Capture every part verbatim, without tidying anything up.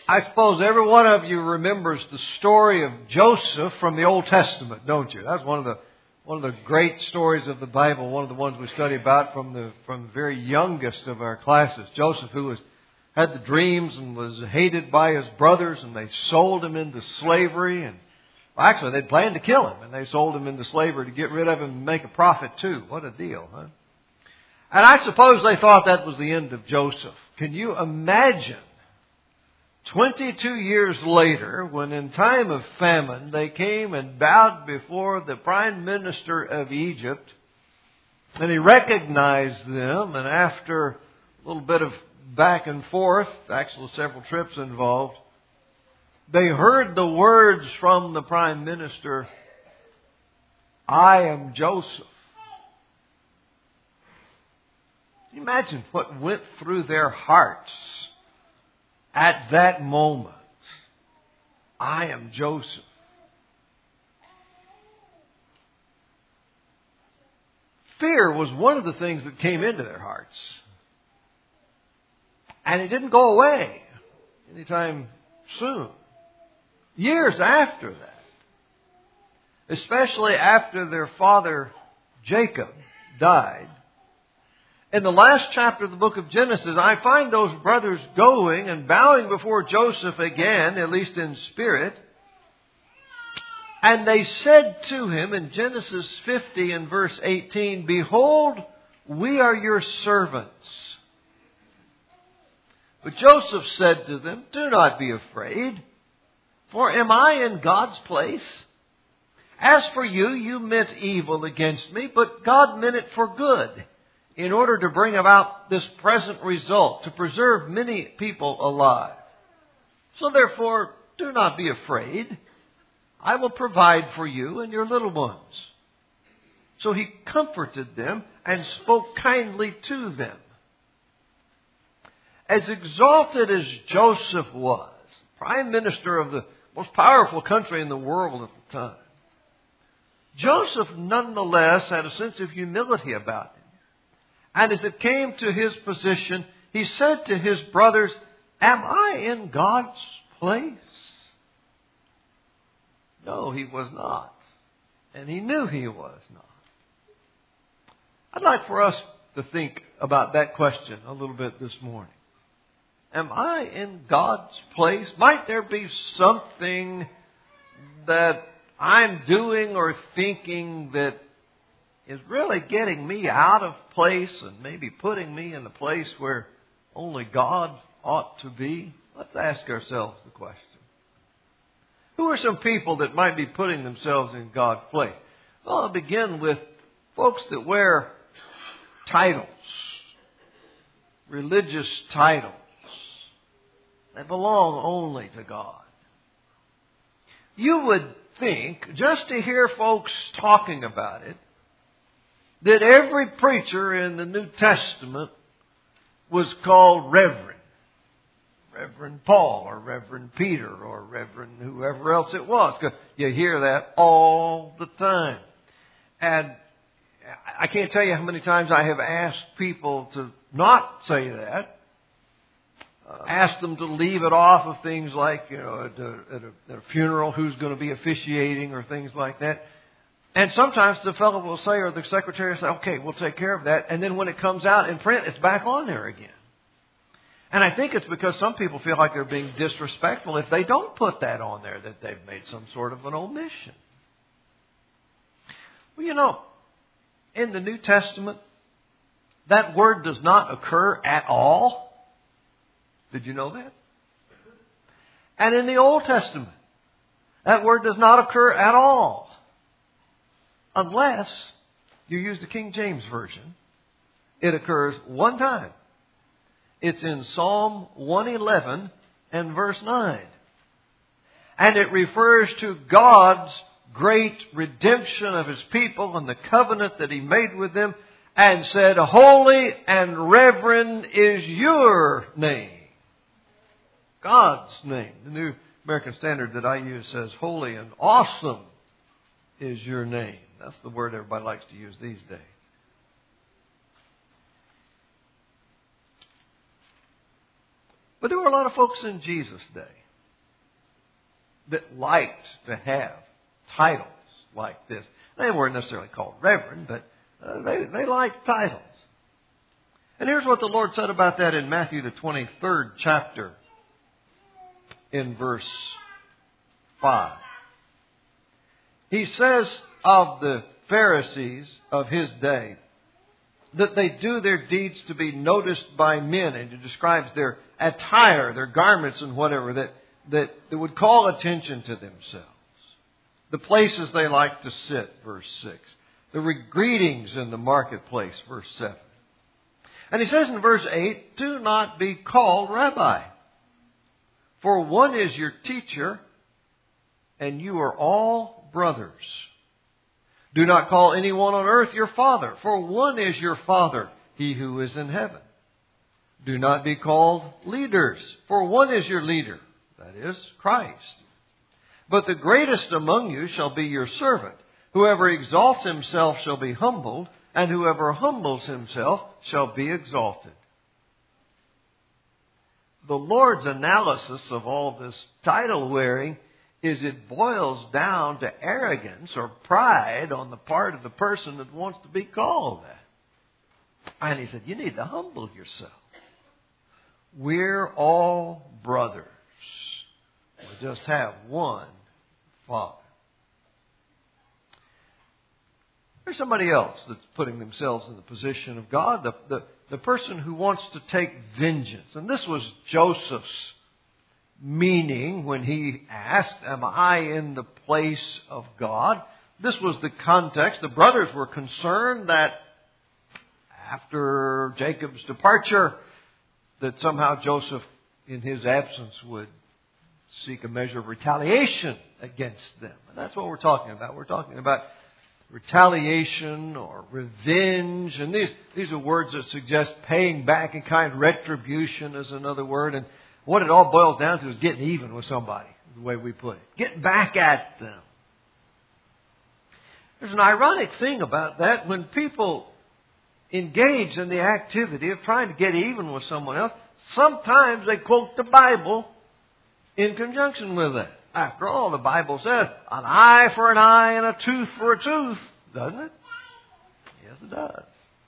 I suppose every one of you remembers the story of Joseph from the Old Testament, don't you? That's one of the one of the great stories of the Bible, one of the ones we study about from the from the very youngest of our classes. Joseph, who was had the dreams and was hated by his brothers, and they sold him into slavery. And well, actually, they'd planned to kill him, and they sold him into slavery to get rid of him and make a profit too. What a deal, huh? And I suppose they thought that was the end of Joseph. Can you imagine? Twenty-two years later, when in time of famine, they came and bowed before the Prime Minister of Egypt, and he recognized them, and after a little bit of back and forth, actually several trips involved, they heard the words from the Prime Minister, "I am Joseph." Can you imagine what went through their hearts at that moment? I am Joseph. Fear was one of the things that came into their hearts. And it didn't go away anytime soon. Years after that, especially after their father Jacob died, in the last chapter of the book of Genesis, I find those brothers going and bowing before Joseph again, at least in spirit. And they said to him in Genesis fifty and verse eighteen, "Behold, we are your servants." But Joseph said to them, "Do not be afraid, for am I in God's place? As for you, you meant evil against me, but God meant it for good, in order to bring about this present result, to preserve many people alive. So therefore, do not be afraid. I will provide for you and your little ones." So he comforted them and spoke kindly to them. As exalted as Joseph was, prime minister of the most powerful country in the world at the time, Joseph nonetheless had a sense of humility about him. And as it came to his position, he said to his brothers, "Am I in God's place?" No, he was not. And he knew he was not. I'd like for us to think about that question a little bit this morning. Am I in God's place? Might there be something that I'm doing or thinking that is really getting me out of place and maybe putting me in a place where only God ought to be? Let's ask ourselves the question. Who are some people that might be putting themselves in God's place? Well, I'll begin with folks that wear titles, religious titles. They belong only to God. You would think, just to hear folks talking about it, that every preacher in the New Testament was called Reverend. Reverend Paul or Reverend Peter or Reverend whoever else it was. 'Cause you hear that all the time. And I can't tell you how many times I have asked people to not say that. Uh, ask them to leave it off of things like, you know, at a, at a, at a funeral, who's going to be officiating or things like that. And sometimes the fellow will say, or the secretary will say, "Okay, we'll take care of that." And then when it comes out in print, it's back on there again. And I think it's because some people feel like they're being disrespectful if they don't put that on there, that they've made some sort of an omission. Well, you know, in the New Testament, that word does not occur at all. Did you know that? And in the Old Testament, that word does not occur at all. Unless you use the King James Version. It occurs one time. It's in Psalm one eleven and verse nine. And it refers to God's great redemption of His people and the covenant that He made with them, and said, "Holy and reverend is your name." God's name. The New American Standard that I use says, "Holy and awesome is your name." That's the word everybody likes to use these days. But there were a lot of folks in Jesus' day that liked to have titles like this. They weren't necessarily called reverend, but uh, they, they liked titles. And here's what the Lord said about that in Matthew the twenty-third chapter in verse five. He says of the Pharisees of his day that they do their deeds to be noticed by men, and he describes their attire, their garments and whatever that, that, that would call attention to themselves. The places they like to sit, verse six. The greetings in the marketplace, verse seven. And he says in verse eight, do not be called rabbi, for one is your teacher, and you are all brothers. Do not call anyone on earth your father, for one is your Father, he who is in heaven. Do not be called leaders, for one is your leader, that is, Christ. But the greatest among you shall be your servant. Whoever exalts himself shall be humbled, and whoever humbles himself shall be exalted. The Lord's analysis of all this title wearing is it boils down to arrogance or pride on the part of the person that wants to be called that. And he said, you need to humble yourself. We're all brothers. We just have one Father. There's somebody else that's putting themselves in the position of God, the, the, the person who wants to take vengeance. And this was Joseph's meaning when he asked, am I in the place of God? This was the context. The brothers were concerned that after Jacob's departure, that somehow Joseph, in his absence, would seek a measure of retaliation against them. And that's what we're talking about. We're talking about retaliation or revenge. And these, these are words that suggest paying back in kind. Retribution is another word. And what it all boils down to is getting even with somebody, the way we put it. Getting back at them. There's an ironic thing about that. When people engage in the activity of trying to get even with someone else, sometimes they quote the Bible in conjunction with it. After all, the Bible says, an eye for an eye and a tooth for a tooth, doesn't it? Yes, it does.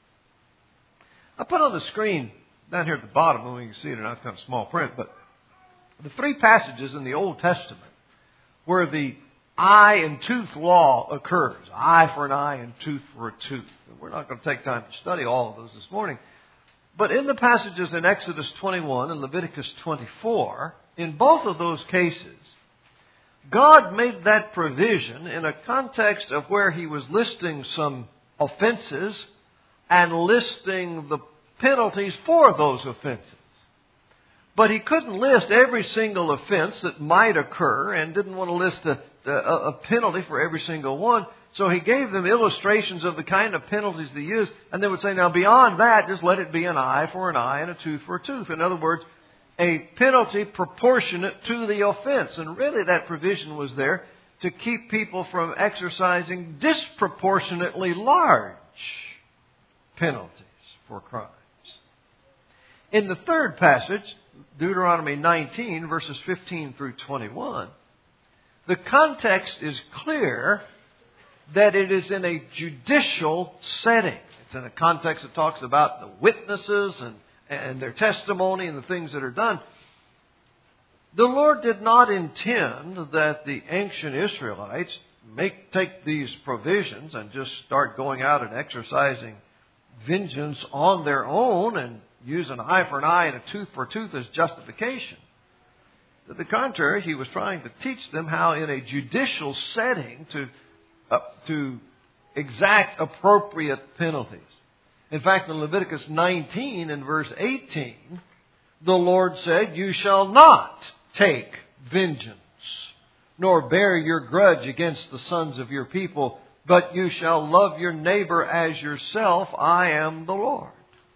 I put on the screen down here at the bottom, and we can see it, and it's kind of small print, but the three passages in the Old Testament where the eye and tooth law occurs. Eye for an eye and tooth for a tooth. We're not going to take time to study all of those this morning. But in the passages in Exodus twenty-one and Leviticus twenty-four, in both of those cases, God made that provision in a context of where He was listing some offenses and listing the penalties for those offenses. But He couldn't list every single offense that might occur and didn't want to list a, a, a penalty for every single one. So He gave them illustrations of the kind of penalties they used, and they would say, now beyond that, just let it be an eye for an eye and a tooth for a tooth. In other words, a penalty proportionate to the offense. And really that provision was there to keep people from exercising disproportionately large penalties for crimes. In the third passage, Deuteronomy nineteen, verses fifteen through twenty-one, the context is clear that it is in a judicial setting. It's in a context that talks about the witnesses and, and their testimony and the things that are done. The Lord did not intend that the ancient Israelites make take these provisions and just start going out and exercising vengeance on their own and use an eye for an eye and a tooth for a tooth as justification. To the contrary, He was trying to teach them how in a judicial setting to, uh, to exact appropriate penalties. In fact, in Leviticus nineteen and verse eighteen, the Lord said, you shall not take vengeance, nor bear your grudge against the sons of your people, but you shall love your neighbor as yourself. I am the Lord.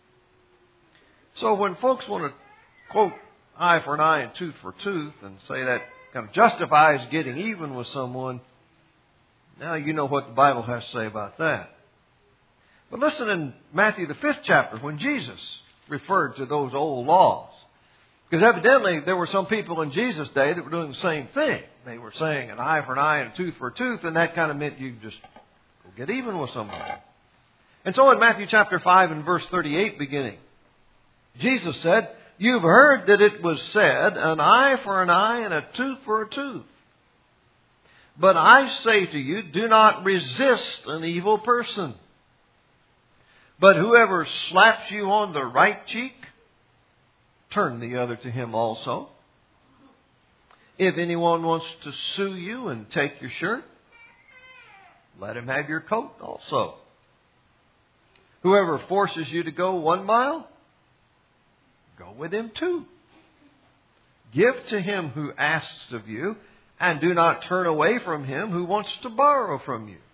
So when folks want to quote eye for an eye and tooth for tooth and say that kind of justifies getting even with someone, now you know what the Bible has to say about that. But listen in Matthew the fifth chapter when Jesus referred to those old laws. Because evidently there were some people in Jesus' day that were doing the same thing. They were saying an eye for an eye and a tooth for a tooth, and that kind of meant you just go get even with somebody. And so in Matthew chapter five and verse thirty-eight beginning, Jesus said, "You've heard that it was said, an eye for an eye and a tooth for a tooth. But I say to you, do not resist an evil person. But whoever slaps you on the right cheek, turn the other to him also. If anyone wants to sue you and take your shirt, let him have your coat also. Whoever forces you to go one mile, go with him two. Give to him who asks of you, and do not turn away from him who wants to borrow from you."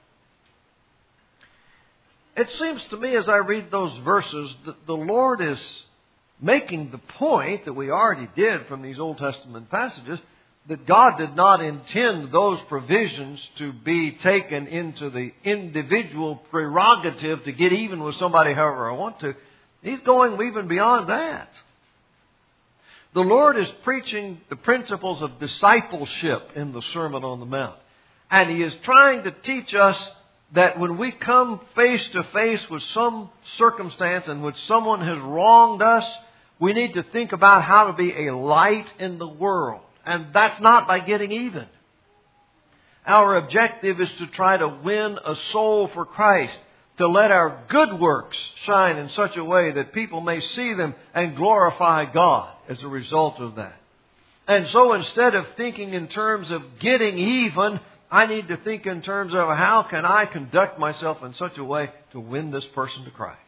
It seems to me as I read those verses that the Lord is making the point that we already did from these Old Testament passages, that God did not intend those provisions to be taken into the individual prerogative to get even with somebody however I want to. He's going even beyond that. The Lord is preaching the principles of discipleship in the Sermon on the Mount. And He is trying to teach us that when we come face to face with some circumstance in which someone has wronged us, we need to think about how to be a light in the world. And that's not by getting even. Our objective is to try to win a soul for Christ, to let our good works shine in such a way that people may see them and glorify God as a result of that. And so instead of thinking in terms of getting even, I need to think in terms of how can I conduct myself in such a way to win this person to Christ.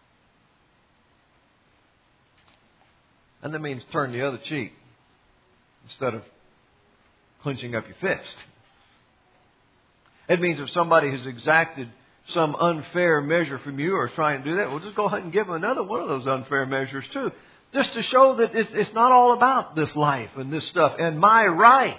And that means turn the other cheek instead of clenching up your fist. It means if somebody has exacted some unfair measure from you or is trying to do that, well, just go ahead and give them another one of those unfair measures too. Just to show that it's, it's not all about this life and this stuff and my rights.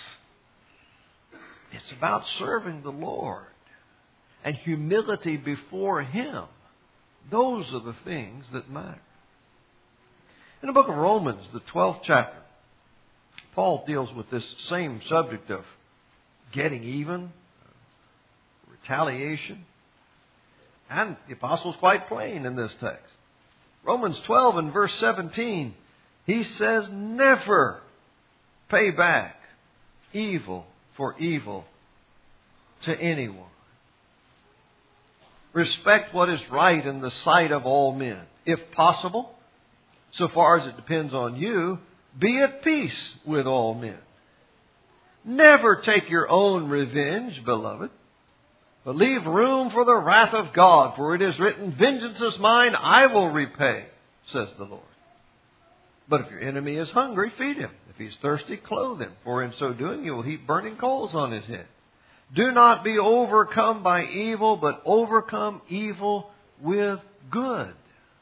It's about serving the Lord and humility before Him. Those are the things that matter. In the book of Romans, the twelfth chapter, Paul deals with this same subject of getting even, retaliation. And the apostle's quite plain in this text. Romans twelve and verse seventeen, he says, never pay back evil for evil to anyone. Respect what is right in the sight of all men. If possible, so far as it depends on you, be at peace with all men. Never take your own revenge, beloved, but leave room for the wrath of God. For it is written, vengeance is mine, I will repay, says the Lord. But if your enemy is hungry, feed him. If he's thirsty, clothe him. For in so doing, you will heap burning coals on his head. Do not be overcome by evil, but overcome evil with good.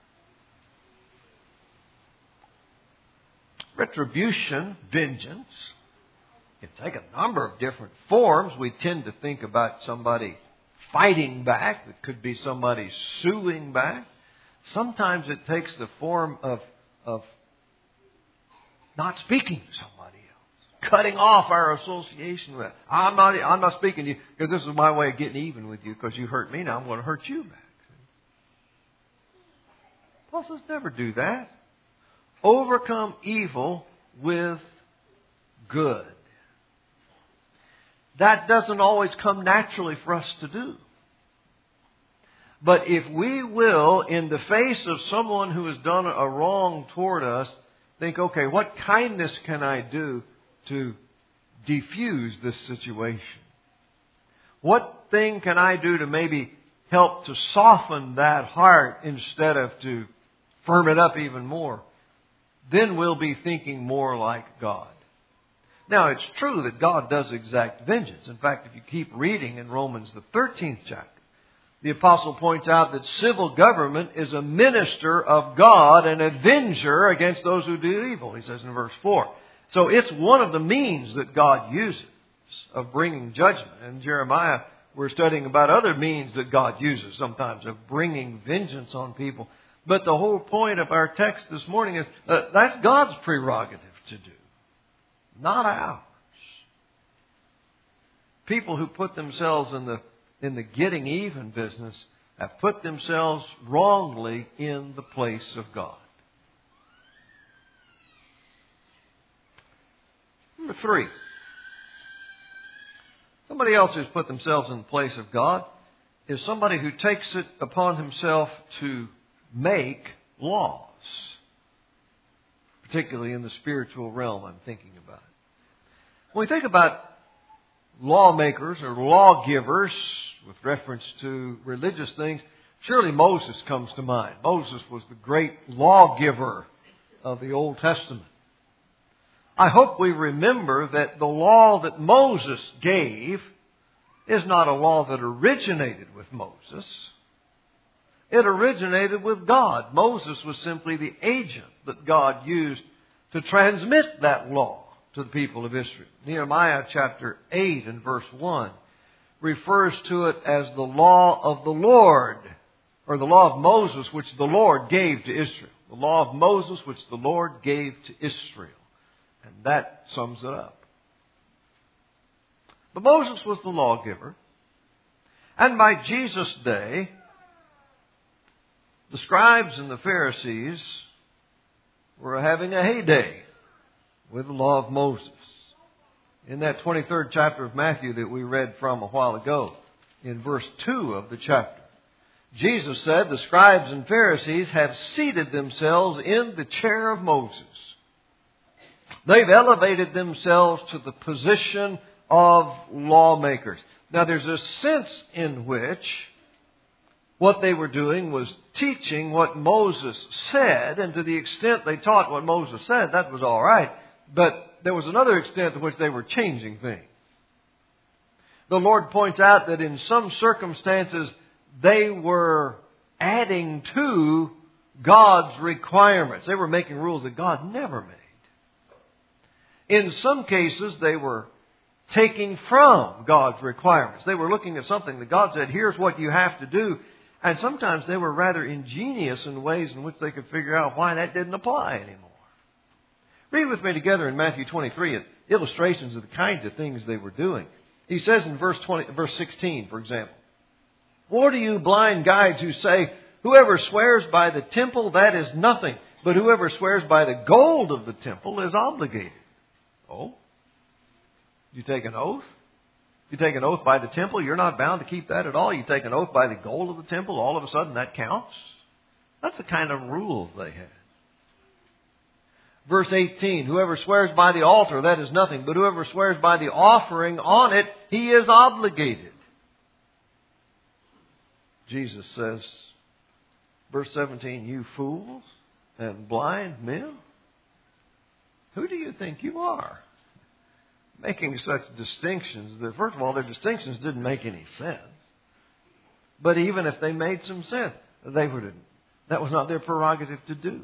Retribution, vengeance, can take a number of different forms. We tend to think about somebody fighting back. It could be somebody suing back. Sometimes it takes the form of, of not speaking to somebody else, cutting off our association with. I'm not, I'm not speaking to you because this is my way of getting even with you because you hurt me. Now I'm going to hurt you back. Paul says never do that. Overcome evil with good. That doesn't always come naturally for us to do. But if we will, in the face of someone who has done a wrong toward us, think, okay, what kindness can I do to defuse this situation? What thing can I do to maybe help to soften that heart instead of to firm it up even more? Then we'll be thinking more like God. Now, it's true that God does exact vengeance. In fact, if you keep reading in Romans, the thirteenth chapter, the apostle points out that civil government is a minister of God and avenger against those who do evil, he says in verse four. So it's one of the means that God uses of bringing judgment. In Jeremiah, we're studying about other means that God uses sometimes of bringing vengeance on people. But the whole point of our text this morning is uh, that's God's prerogative to do, not ours. People who put themselves in the in the getting even business have put themselves wrongly in the place of God. Number three. Somebody else who's put themselves in the place of God is somebody who takes it upon himself to make laws. Particularly in the spiritual realm, I'm thinking about. When we think about lawmakers or lawgivers with reference to religious things, surely Moses comes to mind. Moses was the great lawgiver of the Old Testament. I hope we remember that the law that Moses gave is not a law that originated with Moses. It originated with God. Moses was simply the agent that God used to transmit that law to the people of Israel. Nehemiah chapter eight and verse one refers to it as the law of the Lord, or the law of Moses which the Lord gave to Israel. The law of Moses which the Lord gave to Israel. And that sums it up. But Moses was the lawgiver. And by Jesus' day, the scribes and the Pharisees were having a heyday with the law of Moses. In that twenty-third chapter of Matthew that we read from a while ago, in verse two of the chapter, Jesus said, the scribes and Pharisees have seated themselves in the chair of Moses. They've elevated themselves to the position of lawmakers. Now there's a sense in which what they were doing was teaching what Moses said, and to the extent they taught what Moses said, that was all right. But there was another extent to which they were changing things. The Lord points out that in some circumstances they were adding to God's requirements. They were making rules that God never made. In some cases, they were taking from God's requirements. They were looking at something that God said, here's what you have to do. And sometimes they were rather ingenious in ways in which they could figure out why that didn't apply anymore. Read with me together in Matthew twenty-three, illustrations of the kinds of things they were doing. He says in verse twenty, verse sixteen, for example, woe to you blind guides who say, whoever swears by the temple, that is nothing. But whoever swears by the gold of the temple is obligated. Oh? You take an oath? You take an oath by the temple, you're not bound to keep that at all. You take an oath by the gold of the temple, all of a sudden that counts? That's the kind of rules they had. Verse eighteen, whoever swears by the altar, that is nothing. But whoever swears by the offering on it, he is obligated. Jesus says, verse seventeen, you fools and blind men, who do you think you are? Making such distinctions that, first of all, their distinctions didn't make any sense. But even if they made some sense, they would that was not their prerogative to do.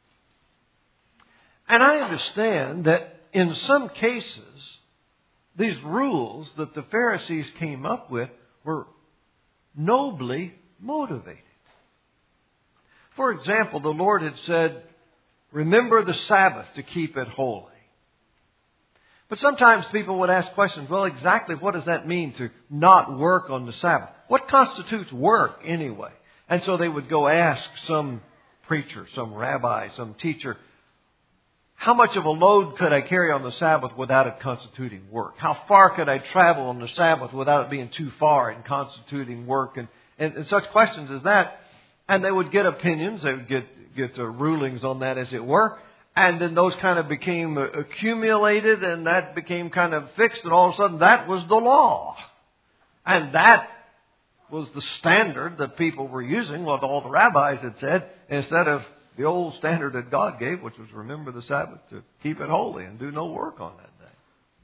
And I understand that in some cases, these rules that the Pharisees came up with were nobly motivated. For example, the Lord had said, remember the Sabbath to keep it holy. But sometimes people would ask questions, well, exactly what does that mean to not work on the Sabbath? What constitutes work anyway? And so they would go ask some preacher, some rabbi, some teacher, how much of a load could I carry on the Sabbath without it constituting work? How far could I travel on the Sabbath without it being too far and constituting work? And, and, and such questions as that. And they would get opinions, they would get, get uh, rulings on that, as it were. And then those kind of became accumulated, and that became kind of fixed, and all of a sudden that was the law. And that was the standard that people were using, what all the rabbis had said, instead of the old standard that God gave, which was remember the Sabbath to keep it holy and do no work on that day.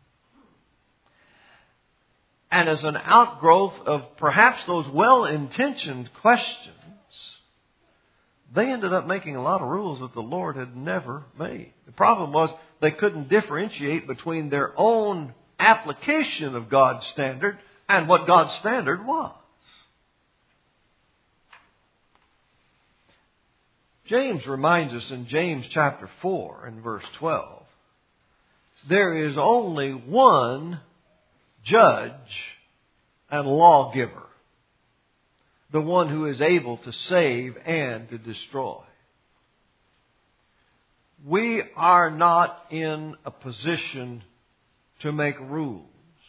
And as an outgrowth of perhaps those well-intentioned questions, they ended up making a lot of rules that the Lord had never made. The problem was they couldn't differentiate between their own application of God's standard and what God's standard was. James reminds us in James chapter four and verse twelve, there is only one judge and lawgiver, the one who is able to save and to destroy. We are not in a position to make rules.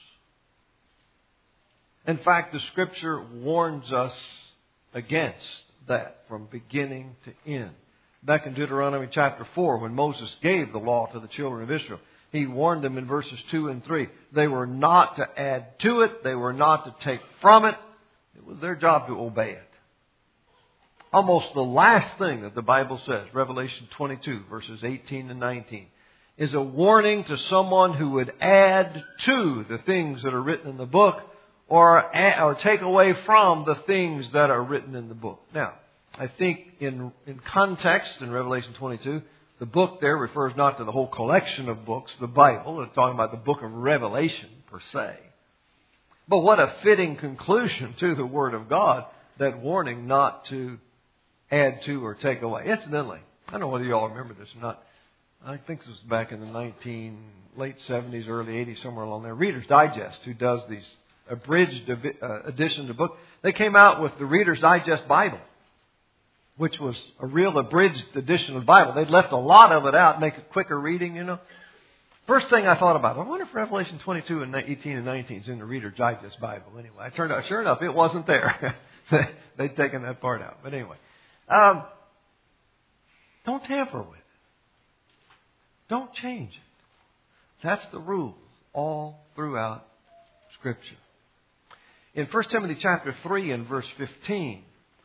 In fact, the Scripture warns us against that from beginning to end. Back in Deuteronomy chapter four, when Moses gave the law to the children of Israel, he warned them in verses two and three. They were not to add to it. They were not to take from it. It was their job to obey it. Almost the last thing that the Bible says, Revelation twenty-two, verses eighteen and nineteen, is a warning to someone who would add to the things that are written in the book, or, or take away from the things that are written in the book. Now, I think in, in context in Revelation twenty-two, the book there refers not to the whole collection of books, the Bible. It's talking about the book of Revelation per se. But what a fitting conclusion to the Word of God, that warning not to add to or take away. Incidentally, I don't know whether you all remember this or not. I think this was back in the nineteen late seventies, early eighties, somewhere along there. Reader's Digest, who does these abridged uh, editions of books, they came out with the Reader's Digest Bible, which was a real abridged edition of the Bible. They'd left a lot of it out, make it quicker reading, you know. First thing I thought about, I wonder if Revelation twenty-two and eighteen and nineteen is in the Reader's Digest Bible. Anyway, it turned out, sure enough, it wasn't there. They'd taken that part out. But anyway, um, don't tamper with it. Don't change it. That's the rules all throughout Scripture. In First Timothy chapter three and verse fifteen,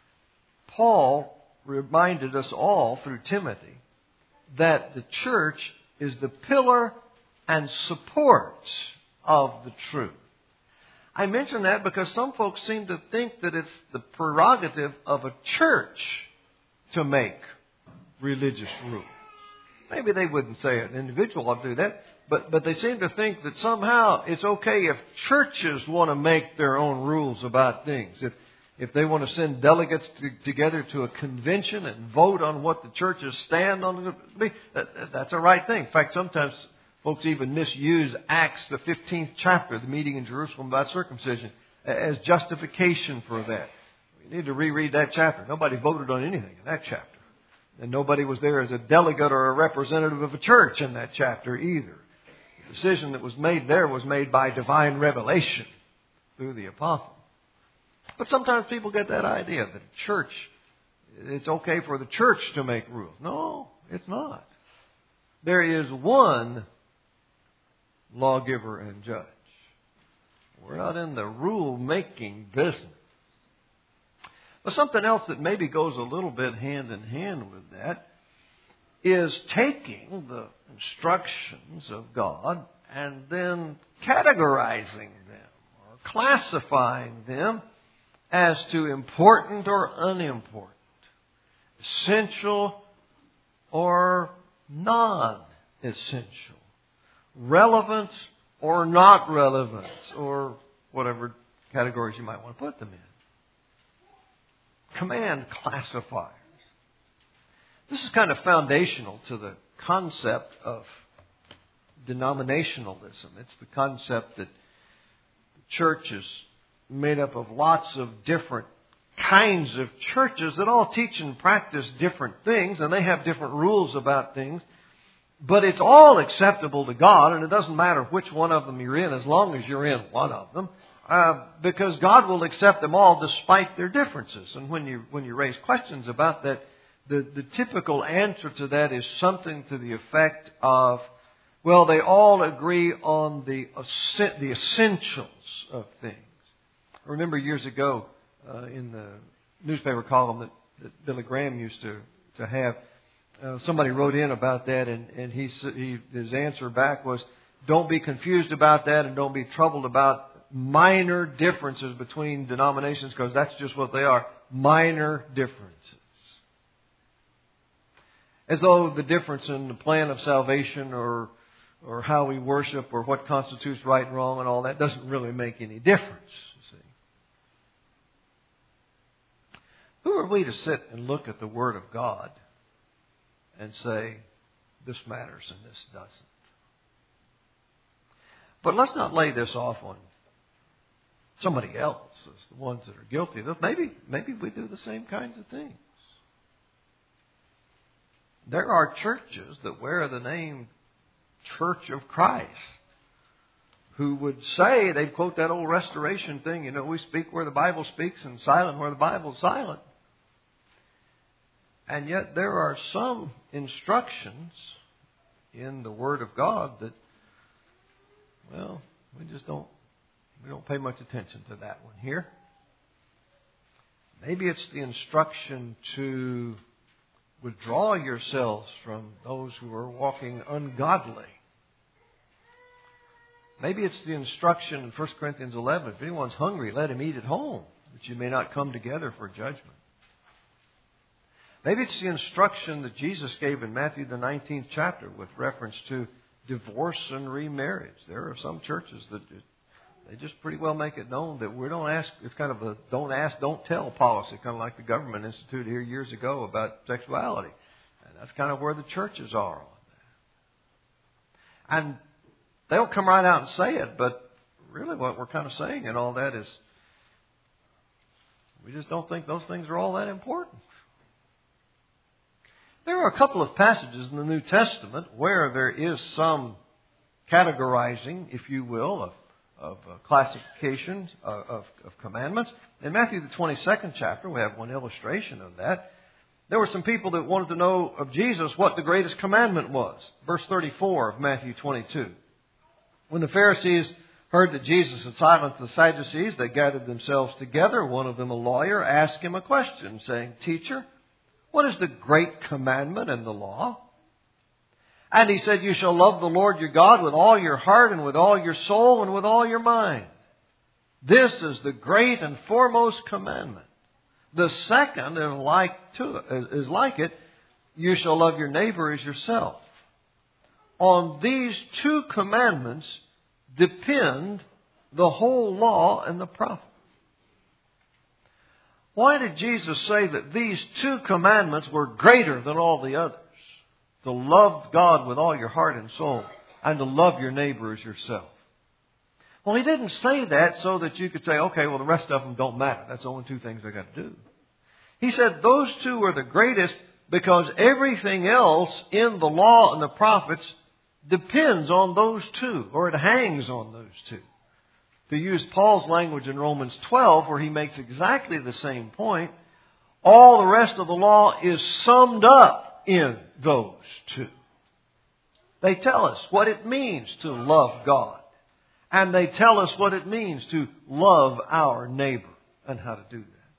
Paul reminded us all through Timothy that the church is the pillar and support of the truth. I mention that because some folks seem to think that it's the prerogative of a church to make religious rules. Maybe they wouldn't say an individual ought to do that, but, but they seem to think that somehow it's okay if churches want to make their own rules about things. If If they want to send delegates to, together to a convention and vote on what the churches stand on, that, that's a right thing. In fact, sometimes folks even misuse Acts, the fifteenth chapter, the meeting in Jerusalem about circumcision, as justification for that. We need to reread that chapter. Nobody voted on anything in that chapter. And nobody was there as a delegate or a representative of a church in that chapter either. The decision that was made there was made by divine revelation through the apostles. But sometimes people get that idea that a church, it's okay for the church to make rules. No, it's not. There is one lawgiver and judge. We're not in the rule-making business. But something else that maybe goes a little bit hand in hand with that is taking the instructions of God and then categorizing them or classifying them as to important or unimportant, essential or non-essential, relevant or not relevant, or whatever categories you might want to put them in. Command classifiers. This is kind of foundational to the concept of denominationalism. It's the concept that the church is made up of lots of different kinds of churches that all teach and practice different things, and they have different rules about things. But it's all acceptable to God, and it doesn't matter which one of them you're in as long as you're in one of them, uh, because God will accept them all despite their differences. And when you when you raise questions about that, the, the typical answer to that is something to the effect of, well, they all agree on the the essentials of things. I remember years ago uh, in the newspaper column that, that Billy Graham used to, to have, uh, somebody wrote in about that, and, and he, he his answer back was, don't be confused about that and don't be troubled about minor differences between denominations, because that's just what they are, minor differences. As though the difference in the plan of salvation or or how we worship or what constitutes right and wrong and all that doesn't really make any difference. Who are we to sit and look at the Word of God and say, this matters and this doesn't. But let's not lay this off on somebody else as the ones that are guilty of it. Maybe, maybe we do the same kinds of things. There are churches that wear the name Church of Christ who would say, they'd quote that old restoration thing, you know, we speak where the Bible speaks and silent where the Bible's silent. And yet there are some instructions in the Word of God that, well, we just don't, we don't pay much attention to that one here. Maybe it's the instruction to withdraw yourselves from those who are walking ungodly. Maybe it's the instruction in First Corinthians eleven, if anyone's hungry, let him eat at home, that you may not come together for judgment. Maybe it's the instruction that Jesus gave in Matthew the nineteenth chapter with reference to divorce and remarriage. There are some churches that they just pretty well make it known that we don't ask, it's kind of a don't ask, don't tell policy, kind of like the government instituted here years ago about sexuality. And that's kind of where the churches are on that. And they don't come right out and say it, but really what we're kind of saying in all that is we just don't think those things are all that important. There are a couple of passages in the New Testament where there is some categorizing, if you will, of, of uh, classifications of, of, of commandments. In Matthew the twenty-second chapter, we have one illustration of that. There were some people that wanted to know of Jesus what the greatest commandment was. Verse thirty-four of Matthew twenty-two. When the Pharisees heard that Jesus had silenced the Sadducees, they gathered themselves together. One of them, a lawyer, asked him a question, saying, Teacher, what is the great commandment in the law? And he said, you shall love the Lord your God with all your heart and with all your soul and with all your mind. This is the great and foremost commandment. The second is like to it, is like it, you shall love your neighbor as yourself. On these two commandments depend the whole law and the prophets. Why did Jesus say that these two commandments were greater than all the others? To love God with all your heart and soul and to love your neighbor as yourself. Well, He didn't say that so that you could say, okay, well, the rest of them don't matter. That's the only two things I got to do. He said those two are the greatest because everything else in the law and the prophets depends on those two, or it hangs on those two. To use Paul's language in Romans twelve, where he makes exactly the same point, all the rest of the law is summed up in those two. They tell us what it means to love God. And they tell us what it means to love our neighbor and how to do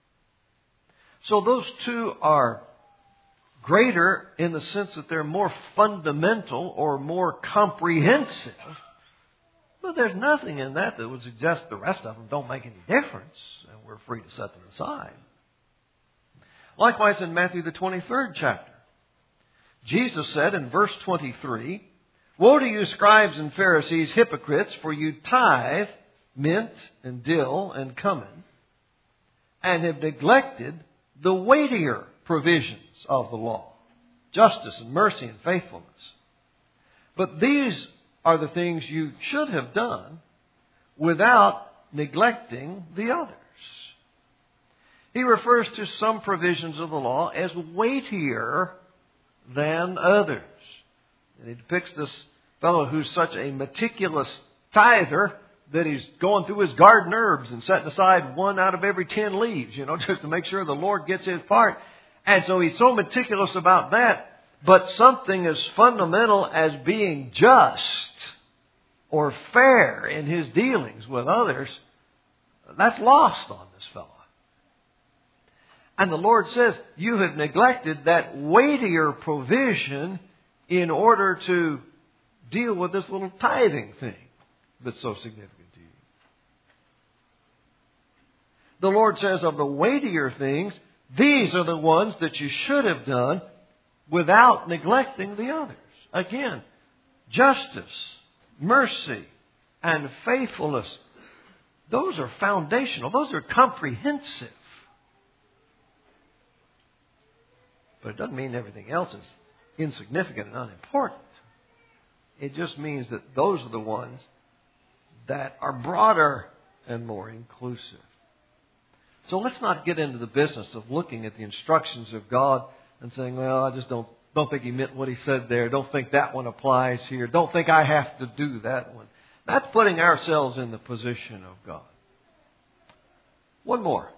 that. So those two are greater in the sense that they're more fundamental or more comprehensive. But there's nothing in that that would suggest the rest of them don't make any difference and we're free to set them aside. Likewise in Matthew the twenty-third chapter, Jesus said in verse twenty-three, Woe to you, scribes and Pharisees, hypocrites, for you tithe mint and dill and cumin, and have neglected the weightier provisions of the law, justice and mercy and faithfulness. But these are the things you should have done without neglecting the others. He refers to some provisions of the law as weightier than others. And he depicts this fellow who's such a meticulous tither that he's going through his garden herbs and setting aside one out of every ten leaves, you know, just to make sure the Lord gets his part. And so he's so meticulous about that. But something as fundamental as being just or fair in his dealings with others, that's lost on this fellow. And the Lord says, you have neglected that weightier provision in order to deal with this little tithing thing that's so significant to you. The Lord says of the weightier things, these are the ones that you should have done without neglecting the others. Again, justice, mercy, and faithfulness. Those are foundational. Those are comprehensive. But it doesn't mean everything else is insignificant and unimportant. It just means that those are the ones that are broader and more inclusive. So let's not get into the business of looking at the instructions of God and saying, well, I just don't, don't think He meant what He said there. Don't think that one applies here. Don't think I have to do that one. That's putting ourselves in the position of God. One more.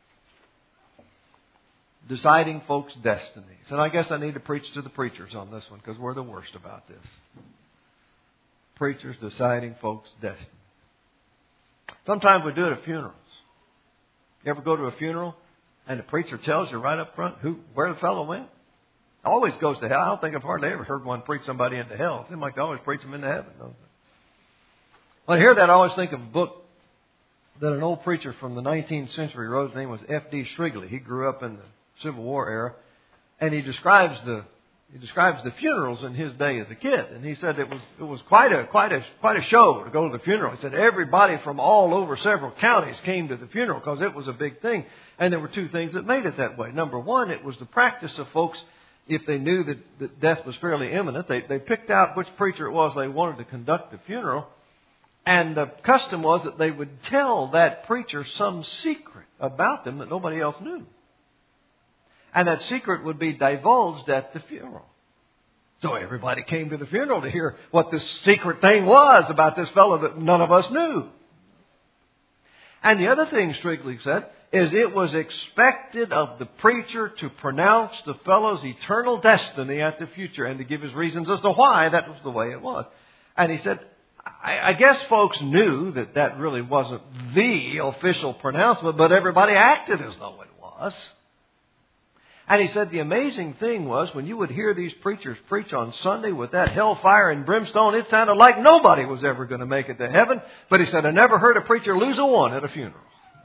Deciding folks' destinies. And I guess I need to preach to the preachers on this one because we're the worst about this. Preachers deciding folks' destiny. Sometimes we do it at funerals. You ever go to a funeral and the preacher tells you right up front who, where the fellow went? Always goes to hell. I don't think I've hardly ever heard one preach somebody into hell. It seems like they always preach them into heaven. Don't they? When I hear that, I always think of a book that an old preacher from the nineteenth century wrote. His name was F D Shrigley. He grew up in the Civil War era, and he describes the he describes the funerals in his day as a kid. And he said it was it was quite a quite a quite a show to go to the funeral. He said everybody from all over several counties came to the funeral because it was a big thing. And there were two things that made it that way. Number one, it was the practice of folks, if they knew that, that death was fairly imminent, they they picked out which preacher it was they wanted to conduct the funeral. And the custom was that they would tell that preacher some secret about them that nobody else knew. And that secret would be divulged at the funeral. So everybody came to the funeral to hear what this secret thing was about this fellow that none of us knew. And the other thing Strigley said is it was expected of the preacher to pronounce the fellow's eternal destiny at the future and to give his reasons as to why that was the way it was. And he said, I guess folks knew that that really wasn't the official pronouncement, but everybody acted as though it was. And he said the amazing thing was when you would hear these preachers preach on Sunday with that hellfire and brimstone, it sounded like nobody was ever going to make it to heaven. But he said, I never heard a preacher lose a one at a funeral.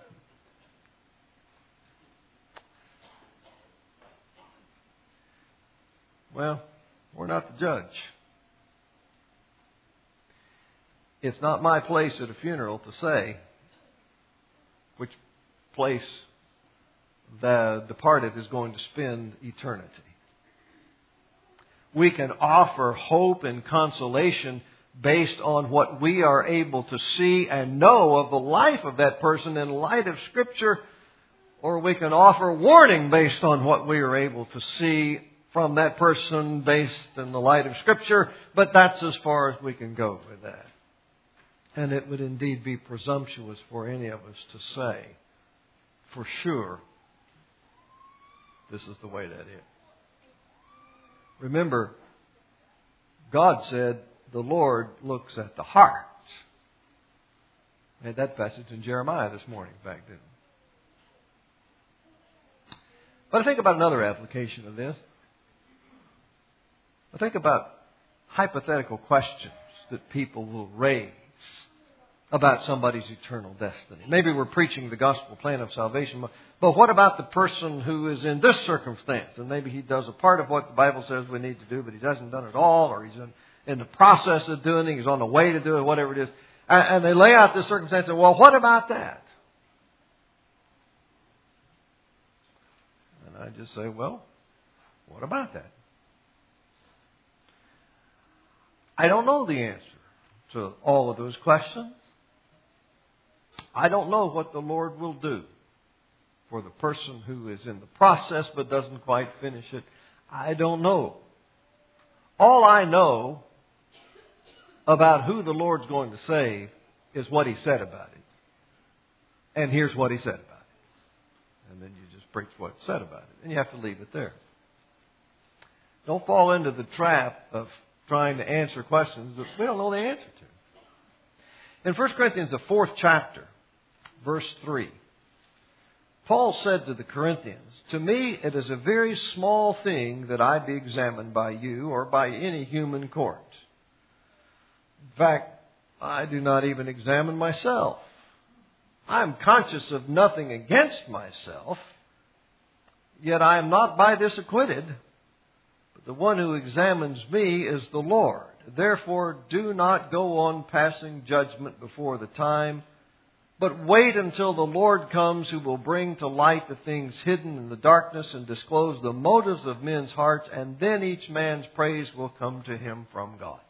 Well, we're not the judge. It's not my place at a funeral to say which place the departed is going to spend eternity. We can offer hope and consolation based on what we are able to see and know of the life of that person in light of Scripture, or we can offer warning based on what we are able to see from that person based in the light of Scripture, but that's as far as we can go with that. And it would indeed be presumptuous for any of us to say, for sure, this is the way that is. Remember, God said, the Lord looks at the heart. We had that passage in Jeremiah this morning, in fact, didn't we? But I think about another application of this. I think about hypothetical questions that people will raise about somebody's eternal destiny. Maybe we're preaching the gospel plan of salvation, but what about the person who is in this circumstance? And maybe he does a part of what the Bible says we need to do, but he hasn't done it all, or he's in, in the process of doing it, he's on the way to do it, whatever it is. And, and they lay out this circumstance and, well, what about that? And I just say, well, what about that? I don't know the answer to all of those questions. I don't know what the Lord will do for the person who is in the process but doesn't quite finish it. I don't know. All I know about who the Lord's going to save is what He said about it. And here's what He said about it. And then you just preach what's said about it. And you have to leave it there. Don't fall into the trap of trying to answer questions that we don't know the answer to. In First Corinthians, the fourth chapter, verse three, Paul said to the Corinthians, to me it is a very small thing that I be examined by you or by any human court. In fact, I do not even examine myself. I am conscious of nothing against myself, yet I am not by this acquitted. But the one who examines me is the Lord. Therefore, do not go on passing judgment before the time, But wait until the Lord comes, who will bring to light the things hidden in the darkness and disclose the motives of men's hearts, and then each man's praise will come to him from God.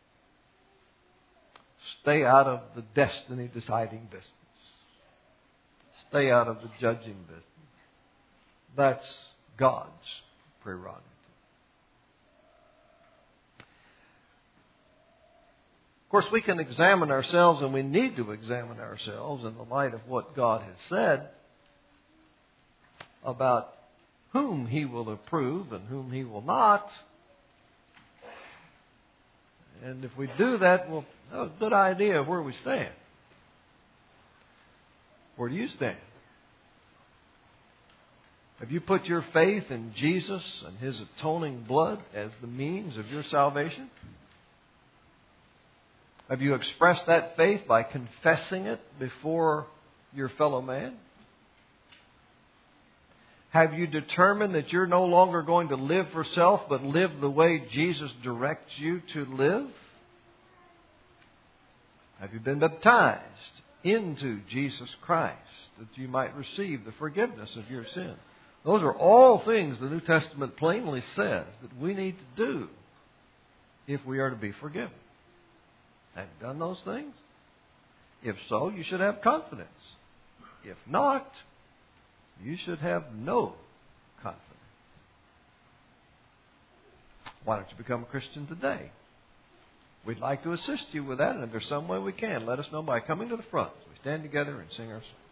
Stay out of the destiny deciding business. Stay out of the judging business. That's God's prerogative. Of course, we can examine ourselves, and we need to examine ourselves in the light of what God has said about whom He will approve and whom He will not. And if we do that, we'll have a good idea of where we stand. Where do you stand? Have you put your faith in Jesus and His atoning blood as the means of your salvation? Have you expressed that faith by confessing it before your fellow man? Have you determined that you're no longer going to live for self, but live the way Jesus directs you to live? Have you been baptized into Jesus Christ that you might receive the forgiveness of your sin? Those are all things the New Testament plainly says that we need to do if we are to be forgiven. Have you done those things? If so, you should have confidence. If not, you should have no confidence. Why don't you become a Christian today? We'd like to assist you with that, and if there's some way we can, let us know by coming to the front. We stand together and sing our song.